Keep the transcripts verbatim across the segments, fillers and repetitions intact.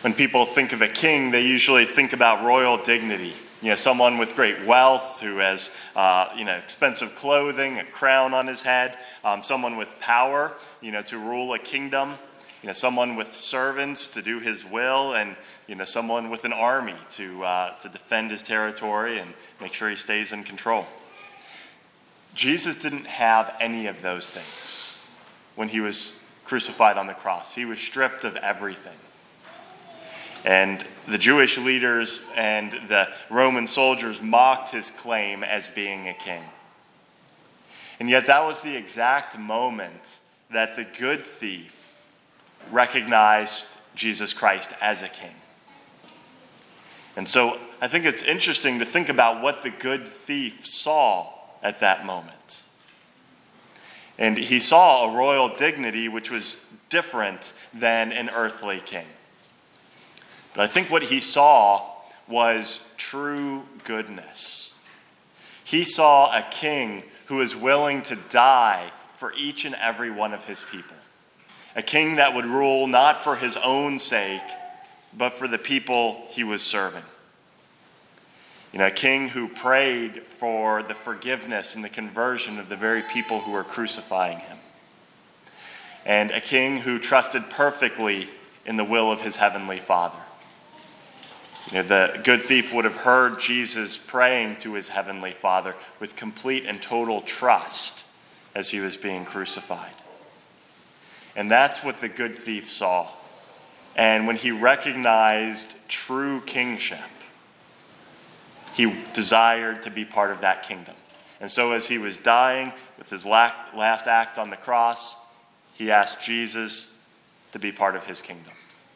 When people think of a king, they usually think about royal dignity. You know, someone with great wealth who has, uh, you know, expensive clothing, a crown on his head. Um, someone with power, you know, to rule a kingdom. You know, someone with servants to do his will, and you know, someone with an army to uh, to defend his territory and make sure he stays in control. Jesus didn't have any of those things when he was crucified on the cross. He was stripped of everything. And the Jewish leaders and the Roman soldiers mocked his claim as being a king. And yet that was the exact moment that the good thief recognized Jesus Christ as a king. And so I think it's interesting to think about what the good thief saw at that moment. And he saw a royal dignity which was different than an earthly king. But I think what he saw was true goodness. He saw a king who was willing to die for each and every one of his people. A king that would rule not for his own sake, but for the people he was serving. You know, a king who prayed for the forgiveness and the conversion of the very people who were crucifying him. And a king who trusted perfectly in the will of his heavenly Father. You know, the good thief would have heard Jesus praying to his heavenly Father with complete and total trust as he was being crucified. And that's what the good thief saw. And when he recognized true kingship, he desired to be part of that kingdom. And so as he was dying with his last act on the cross, he asked Jesus to be part of his kingdom.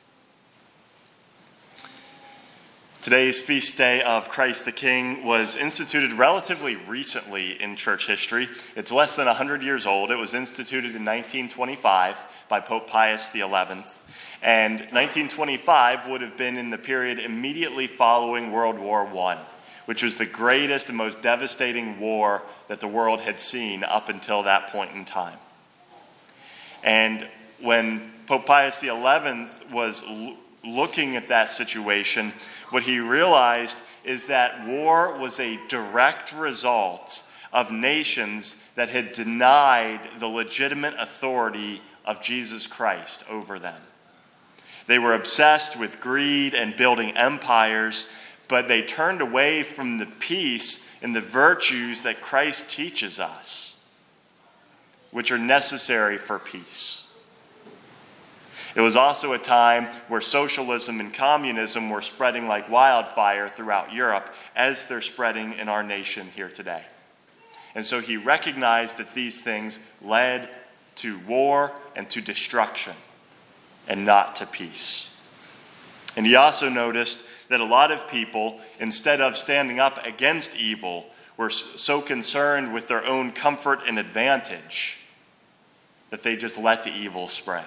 Today's feast day of Christ the King was instituted relatively recently in church history. It's less than one hundred years old. It was instituted in nineteen twenty-five by Pope Pius the eleventh. And nineteen twenty-five would have been in the period immediately following World War One, which was the greatest and most devastating war that the world had seen up until that point in time. And when Pope Pius the eleventh was l- looking at that situation, what he realized is that war was a direct result of nations that had denied the legitimate authority of Jesus Christ over them. They were obsessed with greed and building empires, but they turned away from the peace and the virtues that Christ teaches us, which are necessary for peace. It was also a time where socialism and communism were spreading like wildfire throughout Europe, as they're spreading in our nation here today. And so he recognized that these things led to war and to destruction, and not to peace. And he also noticed that a lot of people, instead of standing up against evil, were so concerned with their own comfort and advantage that they just let the evil spread.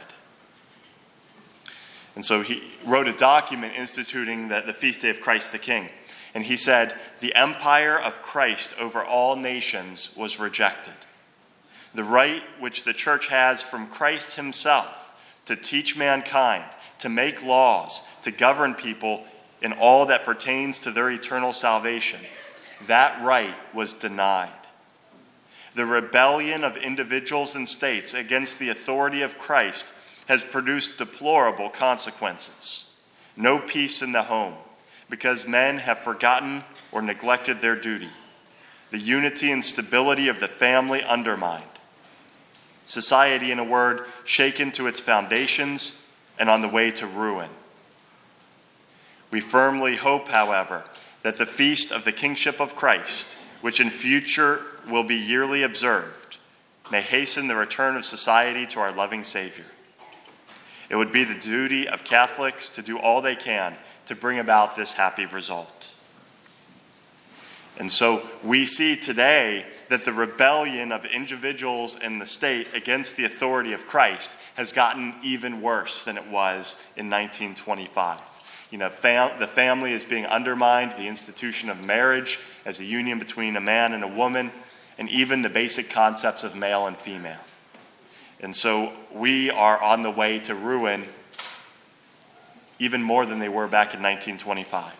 And so he wrote a document instituting the, the feast day of Christ the King. And he said, the empire of Christ over all nations was rejected. The right which the church has from Christ himself to teach mankind, to make laws, to govern people in all that pertains to their eternal salvation, that right was denied. The rebellion of individuals and states against the authority of Christ has produced deplorable consequences. No peace in the home, because men have forgotten or neglected their duty. The unity and stability of the family undermined. Society, in a word, shaken to its foundations and on the way to ruin. We firmly hope, however, that the feast of the kingship of Christ, which in future will be yearly observed, may hasten the return of society to our loving Savior. It would be the duty of Catholics to do all they can to bring about this happy result. And so we see today that the rebellion of individuals and the state against the authority of Christ has gotten even worse than it was in nineteen twenty-five. You know, fam- the family is being undermined, the institution of marriage as a union between a man and a woman, and even the basic concepts of male and female. And so we are on the way to ruin even more than they were back in nineteen twenty-five.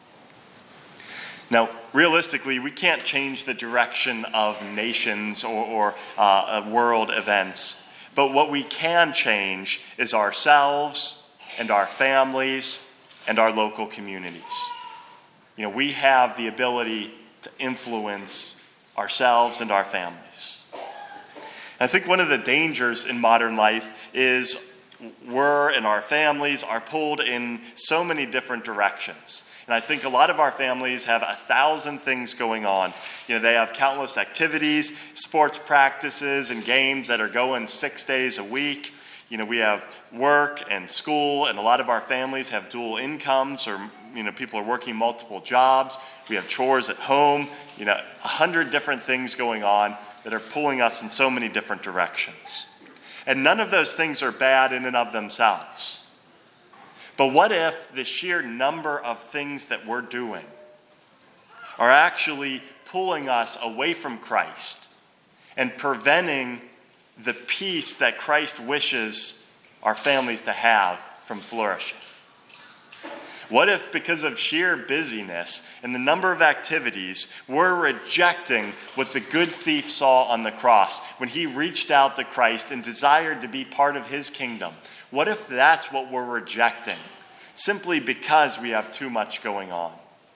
Now, realistically, we can't change the direction of nations or, or uh, world events, but what we can change is ourselves and our families and our local communities. You know, we have the ability to influence ourselves and our families. And I think one of the dangers in modern life is we're and our families are pulled in so many different directions. And I think a lot of our families have a thousand things going on. You know, they have countless activities, sports practices, and games that are going six days a week. You know, we have work and school, and a lot of our families have dual incomes, or, you know, people are working multiple jobs. We have chores at home, you know, a hundred different things going on that are pulling us in so many different directions. And none of those things are bad in and of themselves. But what if the sheer number of things that we're doing are actually pulling us away from Christ and preventing the peace that Christ wishes our families to have from flourishing? What if, because of sheer busyness and the number of activities, we're rejecting what the good thief saw on the cross when he reached out to Christ and desired to be part of his kingdom? What if that's what we're rejecting, simply because we have too much going on?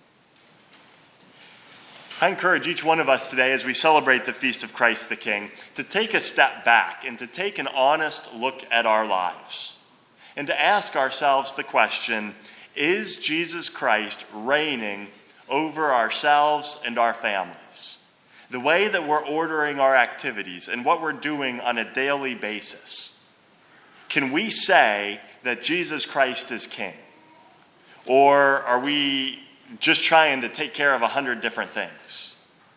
I encourage each one of us today, as we celebrate the Feast of Christ the King, to take a step back and to take an honest look at our lives and to ask ourselves the question, is Jesus Christ reigning over ourselves and our families? The way that we're ordering our activities and what we're doing on a daily basis, can we say that Jesus Christ is King? Or are we just trying to take care of a hundred different things?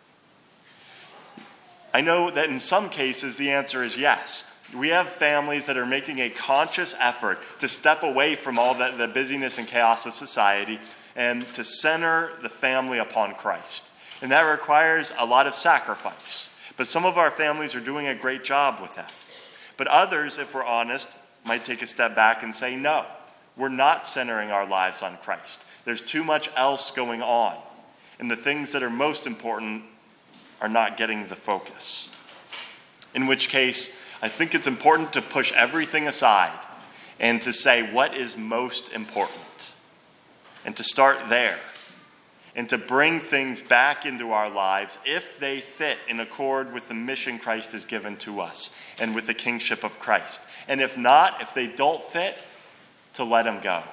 I know that in some cases the answer is yes. We have families that are making a conscious effort to step away from all the, the busyness and chaos of society and to center the family upon Christ. And that requires a lot of sacrifice. But some of our families are doing a great job with that. But others, if we're honest, might take a step back and say, no, we're not centering our lives on Christ. There's too much else going on. And the things that are most important are not getting the focus. In which case, I think it's important to push everything aside and to say what is most important. And to start there. And to bring things back into our lives if they fit in accord with the mission Christ has given to us and with the kingship of Christ. And if not, if they don't fit, to let them go.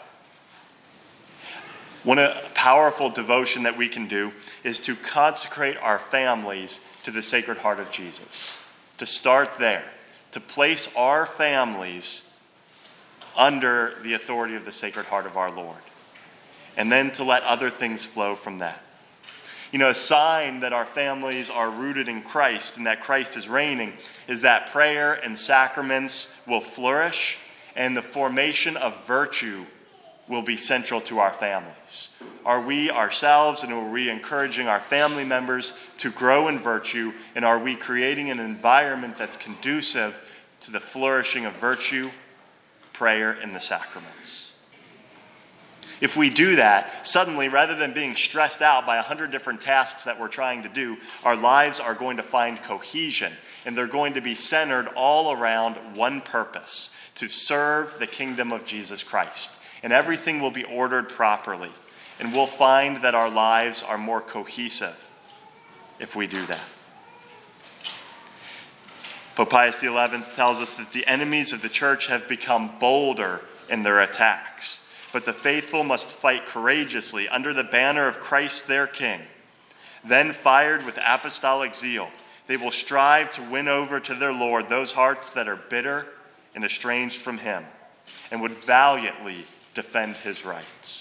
One powerful devotion that we can do is to consecrate our families to the Sacred Heart of Jesus. To start there. To place our families under the authority of the Sacred Heart of our Lord. And then to let other things flow from that. You know, a sign that our families are rooted in Christ and that Christ is reigning is that prayer and sacraments will flourish and the formation of virtue will be central to our families. Are we ourselves and are we encouraging our family members to grow in virtue, and are we creating an environment that's conducive to the flourishing of virtue, prayer, and the sacraments? If we do that, suddenly, rather than being stressed out by a hundred different tasks that we're trying to do, our lives are going to find cohesion, and they're going to be centered all around one purpose: to serve the kingdom of Jesus Christ. And everything will be ordered properly, and we'll find that our lives are more cohesive if we do that. Pope Pius the eleventh tells us that the enemies of the church have become bolder in their attacks, but the faithful must fight courageously under the banner of Christ their King. Then, fired with apostolic zeal, they will strive to win over to their Lord those hearts that are bitter and estranged from him, and would valiantly defend his rights.